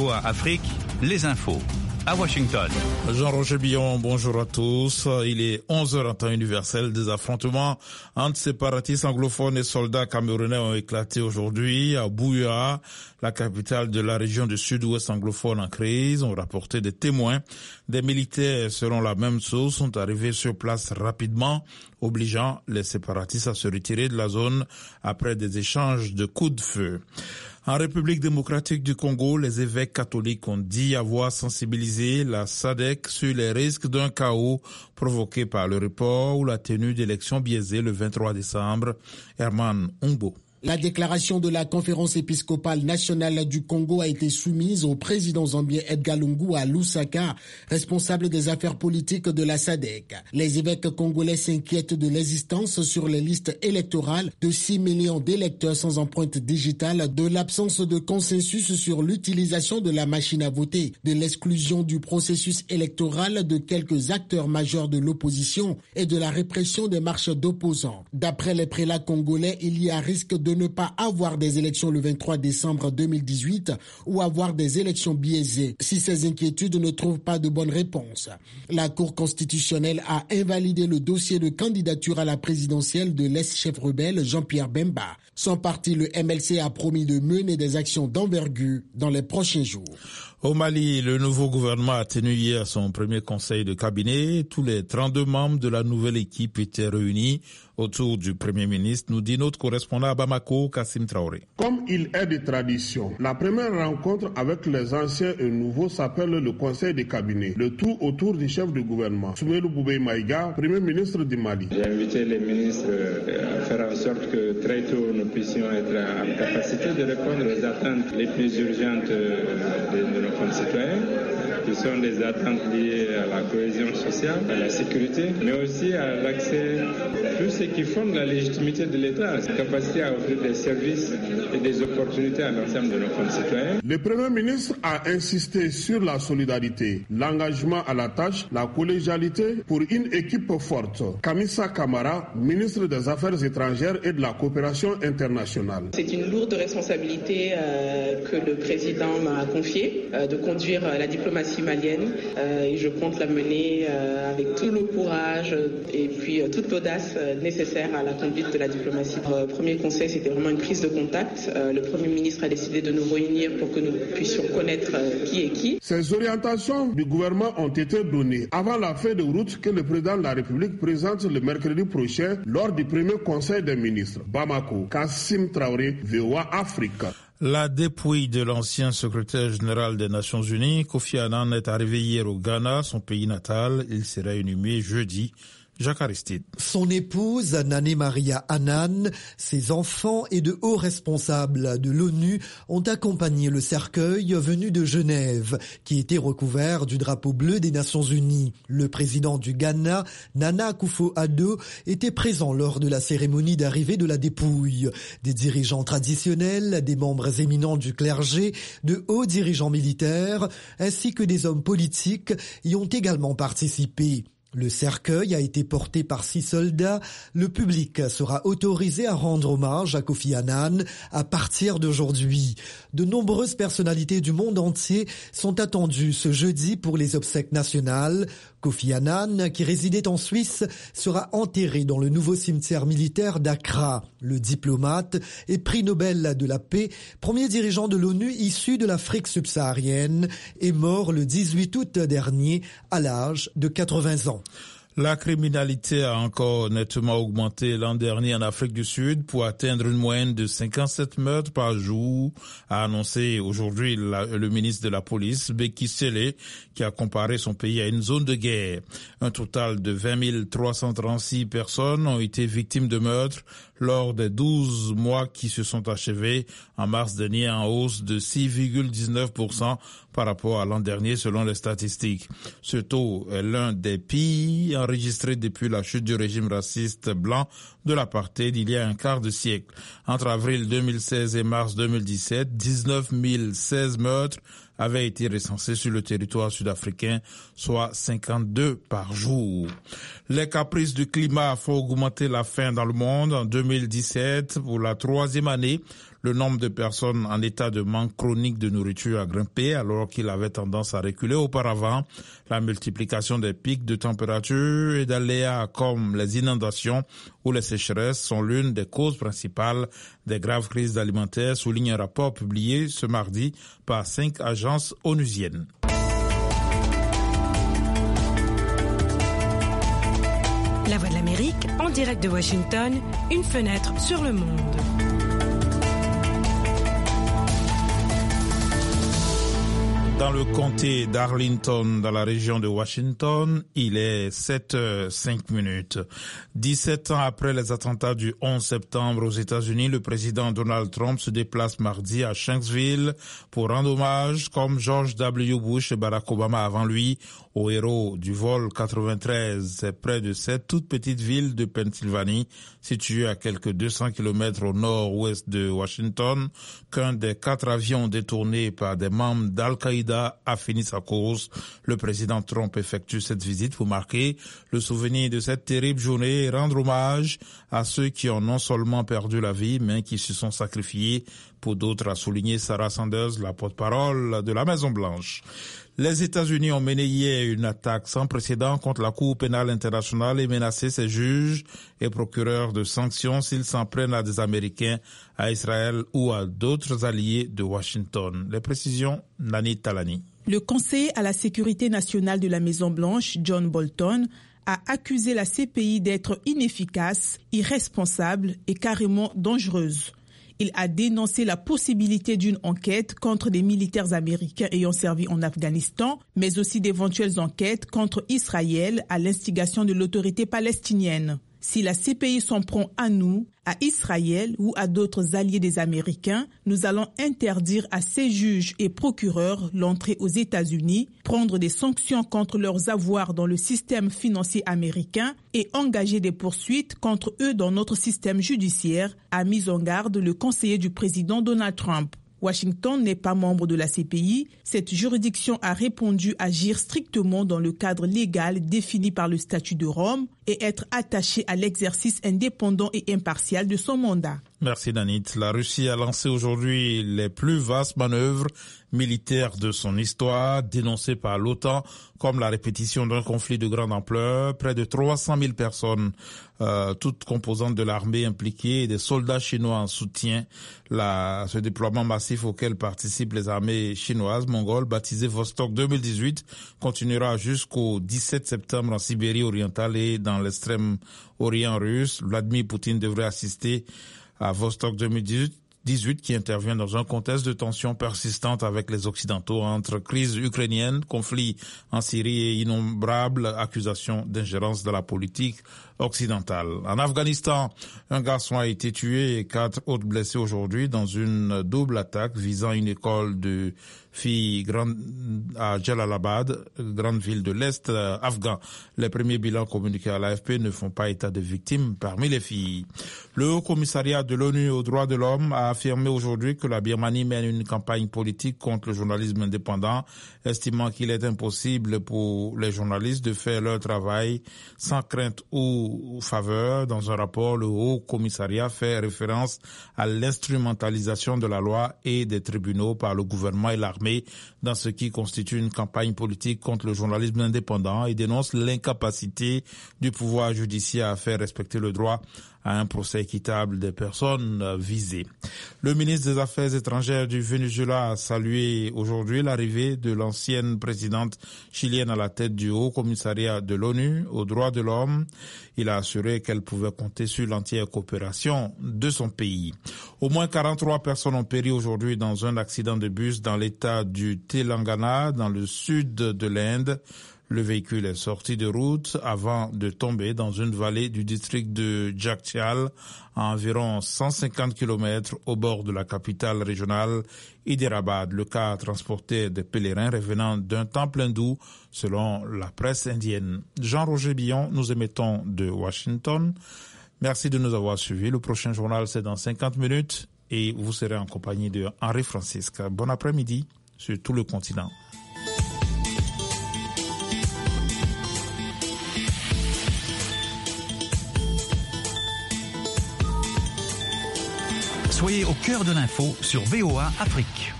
VOA Afrique, les infos. À Washington. Jean-Roger Billon, bonjour à tous. Il est 11h en temps universel. Des affrontements entre séparatistes anglophones et soldats camerounais ont éclaté aujourd'hui à Buea, la capitale de la région du sud-ouest anglophone en crise. On rapportait des témoins. Des militaires, selon la même source, sont arrivés sur place rapidement, obligeant les séparatistes à se retirer de la zone après des échanges de coups de feu. En République démocratique du Congo, les évêques catholiques ont dit avoir sensibilisé la SADC sur les risques d'un chaos provoqué par le report ou la tenue d'élections biaisées le 23 décembre. Herman Umbo. La déclaration de la conférence épiscopale nationale du Congo a été soumise au président zambien Edgar Lungu à Lusaka, responsable des affaires politiques de la SADC. Les évêques congolais s'inquiètent de l'existence sur les listes électorales de 6 millions d'électeurs sans empreinte digitale, de l'absence de consensus sur l'utilisation de la machine à voter, de l'exclusion du processus électoral de quelques acteurs majeurs de l'opposition et de la répression des marches d'opposants. D'après les prélats congolais, il y a risque de ne pas avoir des élections le 23 décembre 2018 ou avoir des élections biaisées si ces inquiétudes ne trouvent pas de bonne réponse. La Cour constitutionnelle a invalidé le dossier de candidature à la présidentielle de l'ex-chef rebelle Jean-Pierre Bemba. Son parti, le MLC, a promis de mener des actions d'envergure dans les prochains jours. Au Mali, le nouveau gouvernement a tenu hier son premier conseil de cabinet. Tous les 32 membres de la nouvelle équipe étaient réunis autour du Premier ministre, nous dit notre correspondant à Bamako, Kassim Traoré. Comme il est de tradition, la première rencontre avec les anciens et nouveaux s'appelle le conseil de cabinet. Le tout autour du chef du gouvernement, Soumaïlou Boubèye Maïga, Premier ministre du Mali. J'ai invité les ministres à faire en sorte que très tôt nous puissions être en capacité de répondre aux attentes les plus urgentes de nos concitoyens, qui sont des attentes liées à la cohésion sociale, à la sécurité, mais aussi à l'accès, tout ce qui fonde la légitimité de l'État, sa capacité à offrir des services et des opportunités à l'ensemble de nos concitoyens. Le Premier ministre a insisté sur la solidarité, l'engagement à la tâche, la collégialité pour une équipe forte. Kamisa Kamara, ministre des Affaires étrangères et de la coopération internationale. C'est une lourde responsabilité que le président m'a confiée, de conduire la diplomatie malienne, et je compte la mener avec tout le courage et puis toute l'audace nécessaire à la conduite de la diplomatie. Le premier conseil, c'était vraiment une prise de contact. Le Premier ministre a décidé de nous réunir pour que nous puissions connaître qui est qui. Ces orientations du gouvernement ont été données avant la feuille de route que le président de la République présente le mercredi prochain lors du premier conseil des ministres. Bamako, Kassim Traoré, VOA Afrique. La dépouille de l'ancien secrétaire général des Nations Unies, Kofi Annan, est arrivée hier au Ghana, son pays natal. Il sera inhumé jeudi. Jacques Aristide. Son épouse, Nane Maria Annan, ses enfants et de hauts responsables de l'ONU ont accompagné le cercueil venu de Genève, qui était recouvert du drapeau bleu des Nations Unies. Le président du Ghana, Nana Akufo-Addo, était présent lors de la cérémonie d'arrivée de la dépouille. Des dirigeants traditionnels, des membres éminents du clergé, de hauts dirigeants militaires, ainsi que des hommes politiques y ont également participé. Le cercueil a été porté par 6 soldats. Le public sera autorisé à rendre hommage à Kofi Annan à partir d'aujourd'hui. De nombreuses personnalités du monde entier sont attendues ce jeudi pour les obsèques nationales. Kofi Annan, qui résidait en Suisse, sera enterré dans le nouveau cimetière militaire d'Accra. Le diplomate et prix Nobel de la paix, premier dirigeant de l'ONU issu de l'Afrique subsaharienne, est mort le 18 août dernier à l'âge de 80 ans. La criminalité a encore nettement augmenté l'an dernier en Afrique du Sud pour atteindre une moyenne de 57 meurtres par jour, a annoncé aujourd'hui le ministre de la Police, Beki Sele, qui a comparé son pays à une zone de guerre. Un total de 20 336 personnes ont été victimes de meurtres lors des 12 mois qui se sont achevés en mars dernier, en hausse de 6,19% par rapport à l'an dernier selon les statistiques. Ce taux est l'un des pires enregistrés depuis la chute du régime raciste blanc de l'apartheid il y a un quart de siècle. Entre avril 2016 et mars 2017, 19 016 meurtres avaient été recensés sur le territoire sud-africain, soit 52 par jour. Les caprices du climat font augmenter la faim dans le monde. En 2017, pour la 3e année, Le nombre de personnes en état de manque chronique de nourriture a grimpé alors qu'il avait tendance à reculer auparavant. La multiplication des pics de température et d'aléas comme les inondations ou les sécheresses sont l'une des causes principales des graves crises alimentaires, souligne un rapport publié ce mardi par 5 agences onusiennes. La Voix de l'Amérique, en direct de Washington, une fenêtre sur le monde. Dans le comté d'Arlington, dans la région de Washington, il est 7h05. 17 ans après les attentats du 11 septembre aux États-Unis, le président Donald Trump se déplace mardi à Shanksville pour rendre hommage, comme George W. Bush et Barack Obama avant lui, aux héros du vol 93. C'est près de cette toute petite ville de Pennsylvanie, située à quelques 200 km au nord-ouest de Washington, qu'un des 4 avions détournés par des membres d'Al-Qaïda a fini sa course. Le président Trump effectue cette visite pour marquer le souvenir de cette terrible journée et rendre hommage à ceux qui ont non seulement perdu la vie, mais qui se sont sacrifiés pour d'autres, a souligné Sarah Sanders, la porte-parole de la Maison-Blanche. Les États-Unis ont mené hier une attaque sans précédent contre la Cour pénale internationale et menacé ses juges et procureurs de sanctions s'ils s'en prennent à des Américains, à Israël ou à d'autres alliés de Washington. Les précisions, Nani Talani. Le conseiller à la sécurité nationale de la Maison-Blanche, John Bolton, a accusé la CPI d'être inefficace, irresponsable et carrément dangereuse. Il a dénoncé la possibilité d'une enquête contre des militaires américains ayant servi en Afghanistan, mais aussi d'éventuelles enquêtes contre Israël à l'instigation de l'autorité palestinienne. Si la CPI s'en prend à nous, à Israël ou à d'autres alliés des Américains, nous allons interdire à ces juges et procureurs l'entrée aux États-Unis, prendre des sanctions contre leurs avoirs dans le système financier américain et engager des poursuites contre eux dans notre système judiciaire, a mis en garde le conseiller du président Donald Trump. Washington n'est pas membre de la CPI. Cette juridiction a répondu agir strictement dans le cadre légal défini par le statut de Rome et être attaché à l'exercice indépendant et impartial de son mandat. Merci Danit. La Russie a lancé aujourd'hui les plus vastes manœuvres militaires de son histoire, dénoncées par l'OTAN comme la répétition d'un conflit de grande ampleur. Près de 300 000 personnes, toutes composantes de l'armée impliquées et des soldats chinois en soutien. Ce déploiement massif auquel participent les armées chinoises, mongoles, baptisé Vostok 2018, continuera jusqu'au 17 septembre en Sibérie orientale et dans l'extrême orient russe. Vladimir Poutine devrait assister à Vostok 2018 qui intervient dans un contexte de tension persistante avec les Occidentaux entre crise ukrainienne, conflit en Syrie et innombrables accusations d'ingérence dans la politique occidentale. En Afghanistan, un garçon a été tué et 4 autres blessés aujourd'hui dans une double attaque visant une école de filles à Jalalabad, grande ville de l'Est afghan. Les premiers bilans communiqués à l'AFP ne font pas état de victimes parmi les filles. Le Haut Commissariat de l'ONU aux droits de l'homme a affirmé aujourd'hui que la Birmanie mène une campagne politique contre le journalisme indépendant, estimant qu'il est impossible pour les journalistes de faire leur travail sans crainte ou faveur. Dans un rapport, le Haut Commissariat fait référence à l'instrumentalisation de la loi et des tribunaux par le gouvernement et l'armée dans ce qui constitue une campagne politique contre le journalisme indépendant et dénonce l'incapacité du pouvoir judiciaire à faire respecter le droit à un procès équitable des personnes visées. Le ministre des Affaires étrangères du Venezuela a salué aujourd'hui l'arrivée de l'ancienne présidente chilienne à la tête du Haut Commissariat de l'ONU aux droits de l'homme. Il a assuré qu'elle pouvait compter sur l'entière coopération de son pays. Au moins 43 personnes ont péri aujourd'hui dans un accident de bus dans l'état du Telangana, dans le sud de l'Inde. Le véhicule est sorti de route avant de tomber dans une vallée du district de Jagtial, à environ 150 km au bord de la capitale régionale Hyderabad. Le car transportait des pèlerins revenant d'un temple hindou, selon la presse indienne. Jean-Roger Billon, nous émettons de Washington. Merci de nous avoir suivis. Le prochain journal, c'est dans 50 minutes et vous serez en compagnie de Henri Francisque. Bon après-midi sur tout le continent. Soyez au cœur de l'info sur VOA Afrique.